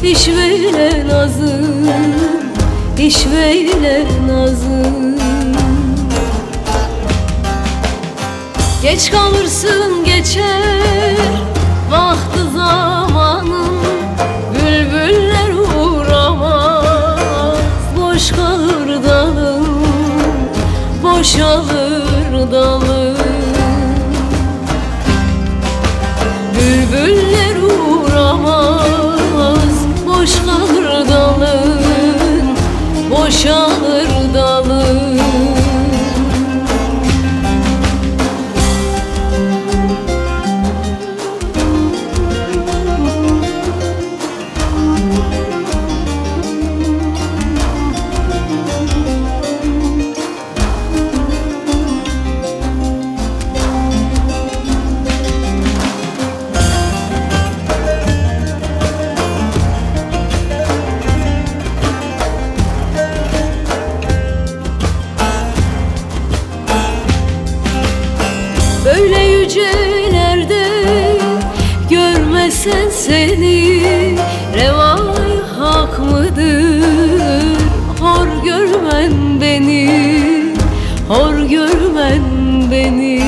İş veyle nazım, iş veyle nazım. Geç kalırsın geçer vakti zamanın, bülbüller uğramaz, boş kalır dalın, boşalır dalın. Bülbüller uğramaz, boş kalır dalın, boşalır dalın. Böyle yücelerde görmesen seni, revai hak mıdır hor görmen beni, hor görmen beni.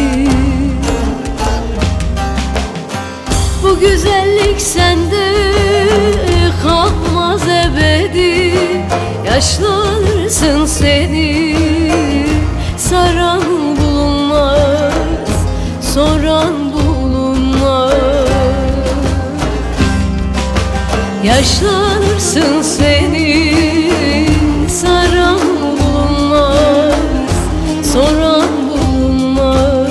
Bu güzellik sende kalmaz ebedi, yaşlanırsın seni saran bulunmaz, soran bulunmaz. Yaşlanırsın seni saran bulunmaz, soran bulunmaz.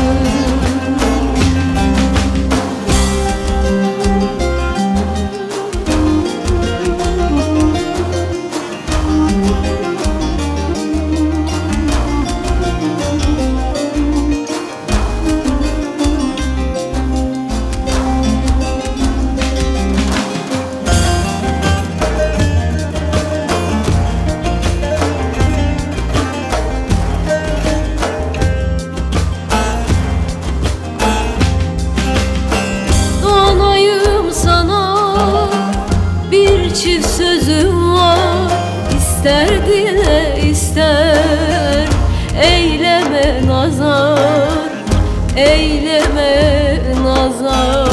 Çift sözüm var, ister dile ister eyleme nazar, eyleme nazar.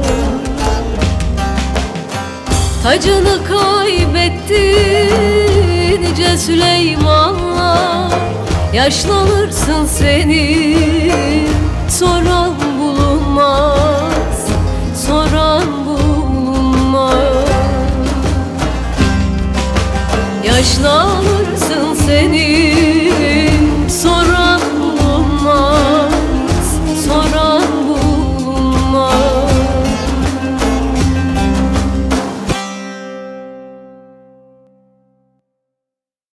Tacını kaybetti nice Süleymanlar, yaşlanırsın seni sonra